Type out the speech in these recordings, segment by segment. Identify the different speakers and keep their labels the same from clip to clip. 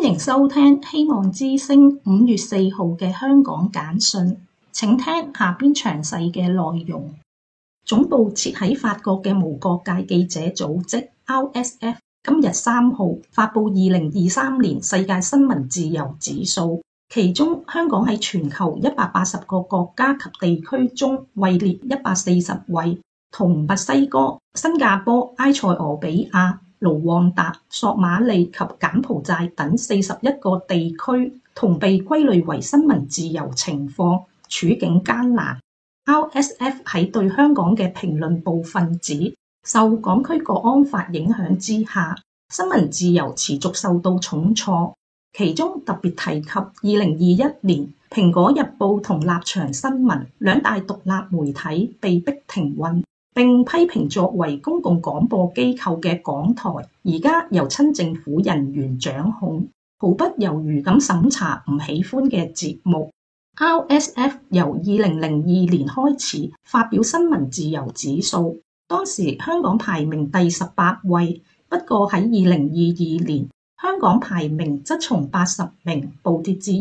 Speaker 1: 迎收聽希望之聲5月4號嘅香港簡訊，請聽下邊詳細嘅內容。總部設喺法國嘅無國界記者組織 RSF 今日3號發布2023年世界新聞自由指數，其中香港喺全球180個國家及地區中位列140位，同墨西哥、新加坡、埃塞俄比亞、盧旺達、索馬里及柬埔寨等41個地區同被歸類為新聞自由情況處境艱難。RSF 喺對香港嘅評論部分指，受港區國安法影響之下，新聞自由持續受到重挫，其中特別提及2021年蘋果日報同立場新聞兩大獨立媒體被逼停運，並批評作為公共廣播機構嘅港台而家由親政府人員掌控，毫不猶豫咁審查唔喜歡嘅節目。RSF 由2002年開始發表新聞自由指數，當時香港排名第18位，不過喺2022年香港排名則從80名暴跌至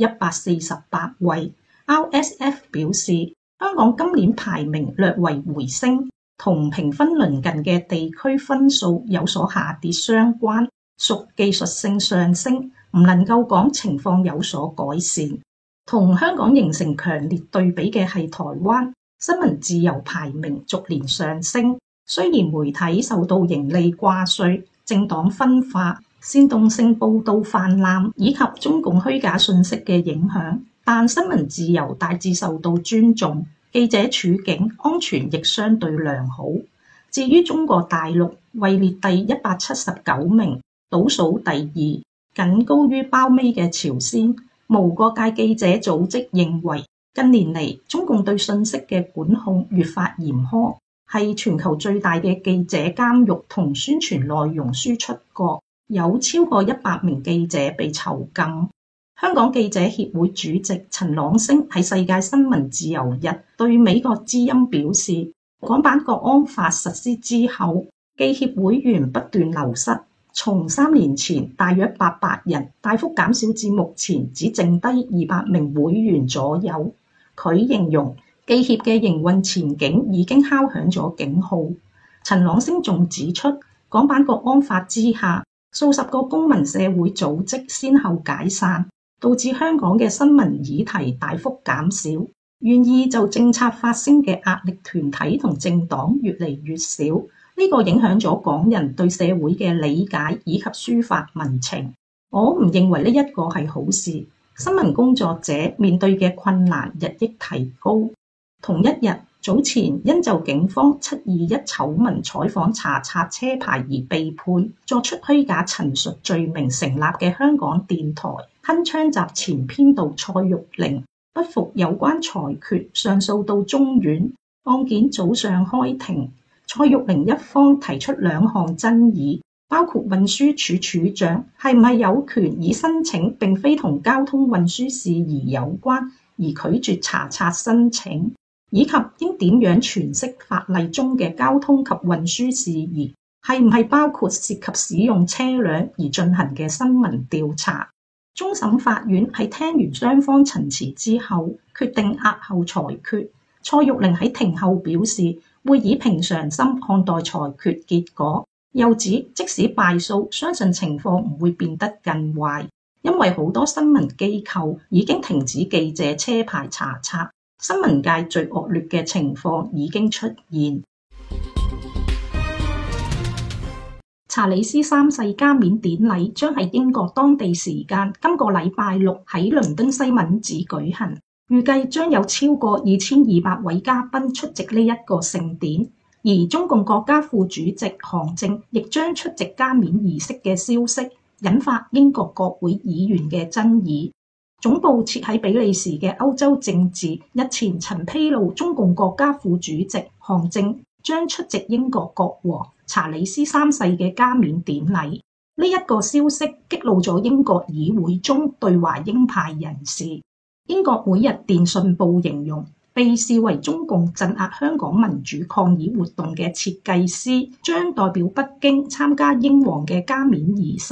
Speaker 1: 148位。RSF 表示，香港今年排名略為回升，同評分鄰近嘅地區分數有所下跌相關，屬技術性上升，唔能夠講情況有所改善。同香港形成強烈對比嘅係台灣，新聞自由排名逐年上升，雖然媒體受到盈利掛帥、政黨分化、煽動性報導泛濫以及中共虛假信息嘅影響，但新聞自由大致受到尊重，記者處境安全亦相對良好。至於中國大陸位列第179名，倒數第2，僅高於包尾嘅朝鮮。無國界記者組織認為，近年嚟中共對信息嘅管控越發嚴苛，係全球最大嘅記者監獄同宣傳內容輸出國，有超過100名記者被囚禁。香港記者協會主席陳朗升喺世界新聞自由日對美國之音表示，港版國安法實施之後，記協會員不斷流失，從3年前大約800人大幅減少至目前只剩低200名會員左右。佢形容記協嘅營運前景已經敲響咗警號。陳朗升仲指出，港版國安法之下，數十個公民社會組織先後解散，導致香港嘅新聞議題大幅減少，願意就政策發聲嘅壓力團體同政黨越嚟越少。呢個影響咗港人對社會嘅理解以及抒發民情。我唔認為呢一個係好事。新聞工作者面對嘅困難日益提高。同一日，早前因就警方721醜聞採訪查冊車牌而被判作出虛假陳述罪名成立嘅香港電台鏗鏘集前編導蔡玉玲，不服有關裁決，上訴到中院。案件早上開庭。蔡玉玲一方提出2項爭議，包括運輸署署長係唔係有權以申請並非同交通運輸事宜有關而拒絕查冊申請，以及應點樣詮釋法例中嘅交通及運輸事宜，係唔係包括涉及使用車輛而進行嘅新聞調查。終審法院喺聽完雙方陳詞之後，決定押後裁決。蔡玉玲喺庭後表示，會以平常心看待裁決結果，又指即使敗訴，相信情況唔會變得更壞，因為好多新聞機構已經停止記者車牌查冊，新聞界最惡劣嘅情況已經出現。查理斯3世加冕典禮將喺英國當地時間今個禮拜六喺倫敦西敏寺舉行。預計將有超過2200位嘉賓出席呢一個盛典，而中共國家副主席韓正亦將出席加冕儀式嘅消息，引發英國國會議員嘅爭議。總部設喺比利時嘅歐洲政治日前曾披露，中共國家副主席韓正將出席英國國王查理斯3世嘅加冕典禮。呢一個消息激怒咗英國議會中對華鷹派人士。英國每日電訊報形容，被視為中共鎮壓香港民主抗議活動嘅設計師將代表北京參加英皇嘅加冕儀式，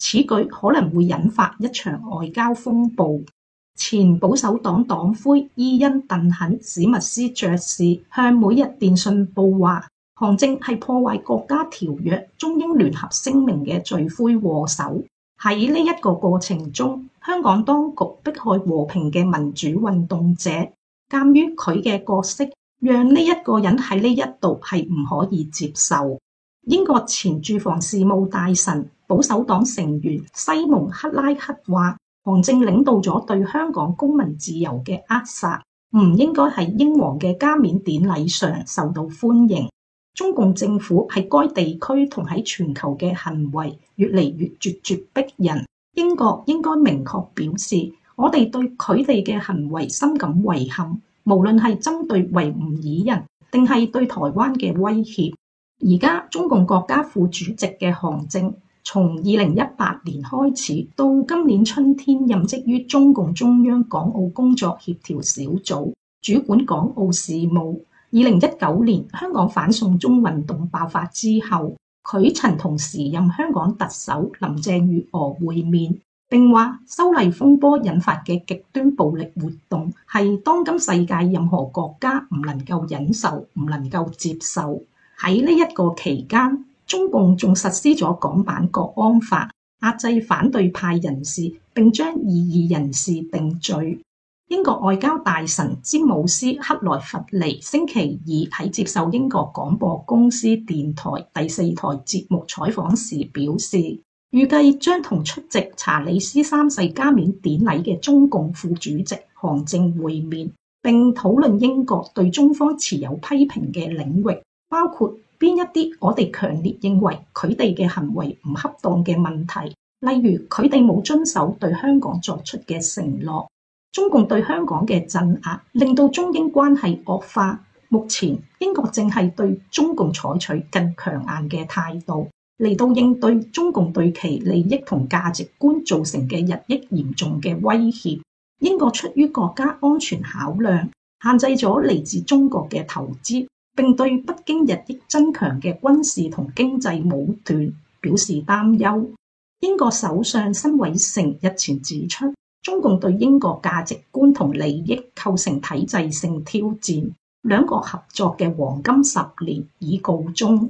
Speaker 1: 此舉可能會引發一場外交風暴。前保守黨黨魁伊恩·鄧肯·史密斯爵士向《每日電訊報》話，韓正係破壞國家條約、中英聯合聲明嘅罪魁禍首。喺呢一個過程中，香港當局迫害和平嘅民主運動者，鑑於佢嘅角色，讓呢一個人喺呢一度係唔可以接受。英國前駐防事務大臣、保守黨成員西蒙·克拉克話，韓正領導咗對香港公民自由嘅扼殺，唔應該喺英皇嘅加冕典禮上受到歡迎。中共政府喺該地區同喺全球嘅行為越嚟越咄咄逼人，英國應該明確表示，我哋對佢哋嘅行為深感遺憾，無論係針對維吾爾人定係對台灣嘅威脅。而家中共國家副主席嘅韓正，從2018年開始到今年春天任職於中共中央港澳工作協調小組，主管港澳事務。2019年香港反送中運動爆發之後，佢曾同時任香港特首林鄭月娥會面，並話修例風波引發嘅極端暴力活動係當今世界任何國家唔能夠忍受、唔能夠接受。喺呢一個期間，中共仲實施咗港版國安法，壓制反對派人士，並將異議人士定罪。英國外交大臣詹姆斯·克萊弗尼星期二喺接受英國廣播公司電台第4台節目採訪時表示，預計將同出席查理斯3世加冕典禮嘅中共副主席韓正會面，並討論英國對中方持有批評嘅領域，包括邊一啲我哋強烈認為佢哋嘅行為唔恰當嘅問題，例如佢哋冇遵守對香港作出嘅承諾。中共對香港嘅鎮壓令到中英關係惡化，目前英國正係對中共採取更強硬嘅態度，嚟到應對中共對其利益同價值觀造成嘅日益嚴重嘅威脅。英國出於國家安全考量，限制咗嚟自中國嘅投資，並對北京日益增強嘅軍事同經濟武斷表示擔憂。英國首相辛偉誠日前指出，中共對英國價值觀同利益構成體制性挑戰，兩國合作嘅黃金10年已告終。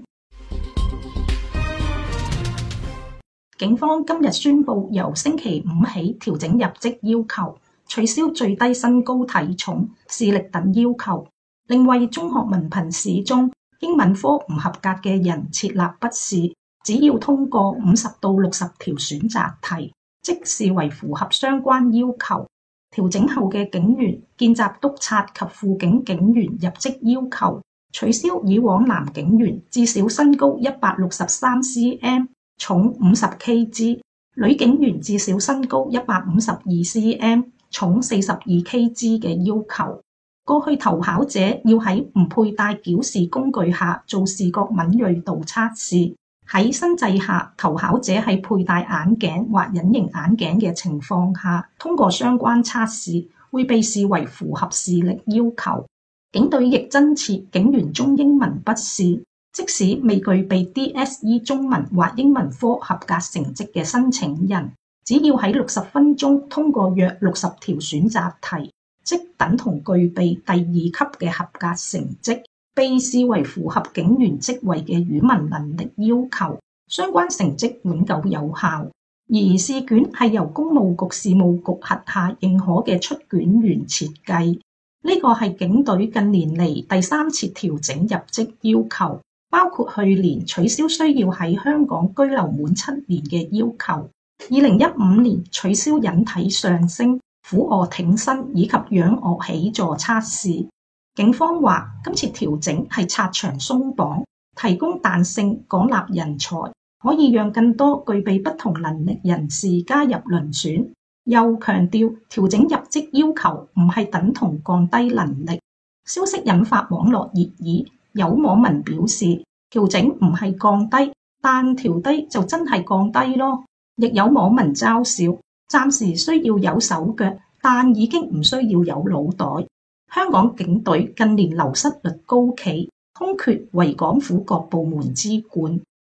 Speaker 1: 警方今日宣布，由星期五起調整入職要求，取消最低身高體重、視力等要求，另為中學文憑試中英文科唔合格嘅人設立筆試，只要通過50到60條選擇題，即視為符合相關要求。調整後嘅警員、見習督察及輔警警員入職要求，取消以往男警員至少身高163 cm、重50 kg， 女警員至少身高152 cm、重42 kg 嘅要求。過去投考者要喺唔佩戴矯視工具下做視覺敏銳度測試。喺新制下，投考者喺佩戴眼鏡或隱形眼鏡嘅情況下，通過相關測試，會被視為符合視力要求。警隊亦增設警員中英文筆試，即使未具備 DSE 中文或英文科合格成績嘅申請人，只要喺60分鐘通過約60條選擇題，即等同具備第2級嘅合格成績，被視為符合警員職位嘅語文能力要求，相關成績永久有效。而試卷係由公務局事務局轄下認可嘅出卷員設計。呢個係警隊近年嚟第3次調整入職要求，包括去年取消需要喺香港居留滿7年嘅要求，2015年取消引體上升、俯臥挺身以及仰臥起坐測試。警方話，今次調整係拆牆鬆綁，提供彈性，廣納人才，可以讓更多具備不同能力人士加入遴選。又強調調整入職要求唔係等同降低能力。消息引發網絡熱議，有網民表示調整唔係降低，但調低就真係降低咯。亦有網民嘲笑，暫時需要有手腳，但已經唔需要有腦袋。香港警隊近年流失率高企，空缺維港府各部門之冠。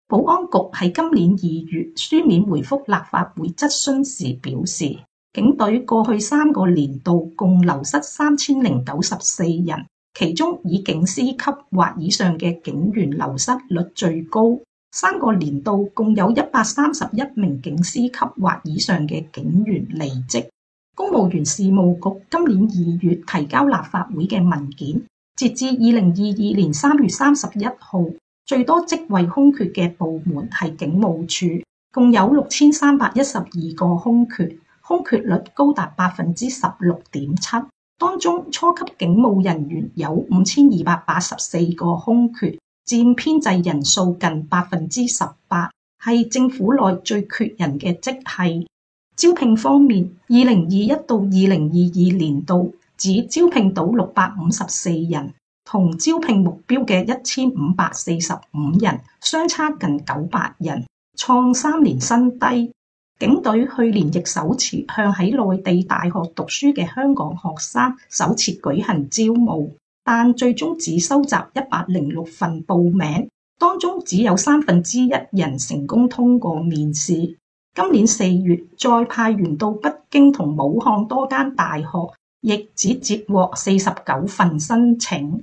Speaker 1: 保安局喺今年2月書面回覆立法會質詢時表示，警隊過去3個年度共流失3094人，其中以警司級或以上嘅警員流失率最高。3個年度共有131名警司級或以上嘅警員離職。公務員事務局今年2月提交立法會嘅文件，截至2022年3月31號，最多職位空缺嘅部門係警務處，共有6312個空缺，空缺率高達16.7%。當中初級警務人員有5284個空缺，佔編制人數近18%，係政府內最缺人嘅職系。招聘方面，2021到2022年度只招聘到654人，同招聘目標嘅1545人相差近900人，創3年新低。警隊去年亦首次向喺內地大學讀書嘅香港學生首次舉行招募，但最終只收集106份報名，當中只有1/3人成功通過面試。今年4月再派員到北京同武漢多間大學，亦只接獲49份申請。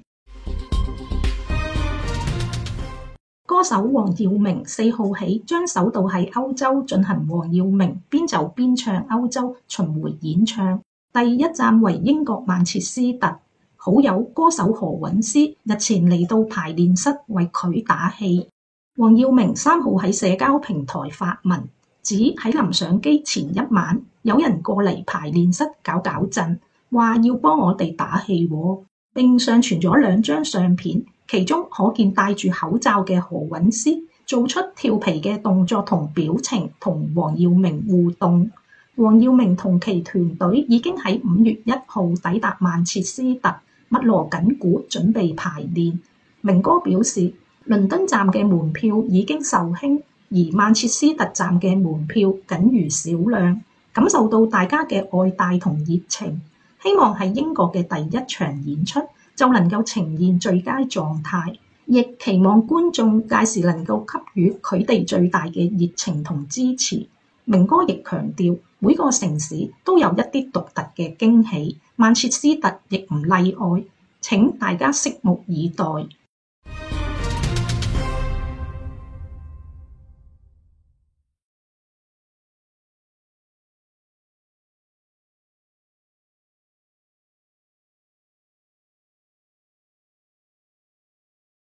Speaker 1: 歌手黃耀明4號起將首度喺歐洲進行黃耀明邊走邊唱歐洲巡迴演唱，第一站為英國曼徹斯特。好友歌手何韻詩日前嚟到排練室為佢打氣。黃耀明3號喺社交平台發文，指喺臨上機前一晚，有人過嚟排練室搞震，話要幫我哋打氣喎，並上傳咗2張相片，其中可見戴住口罩嘅何韻詩做出調皮嘅動作同表情，同黃耀明互動。黃耀明同其團隊已經喺5月1號抵達曼徹斯特，密鑼緊鼓準備排練。明哥表示，倫敦站嘅門票已經售罄，而曼徹斯特站嘅門票僅餘少量，感受到大家嘅愛戴同熱情，希望喺英國嘅第1場演出就能夠呈現最佳狀態，亦期望觀眾屆時能夠給予佢哋最大嘅熱情同支持。明哥亦強調，每個城市都有一啲獨特嘅驚喜，曼徹斯特亦唔例外，請大家拭目以待。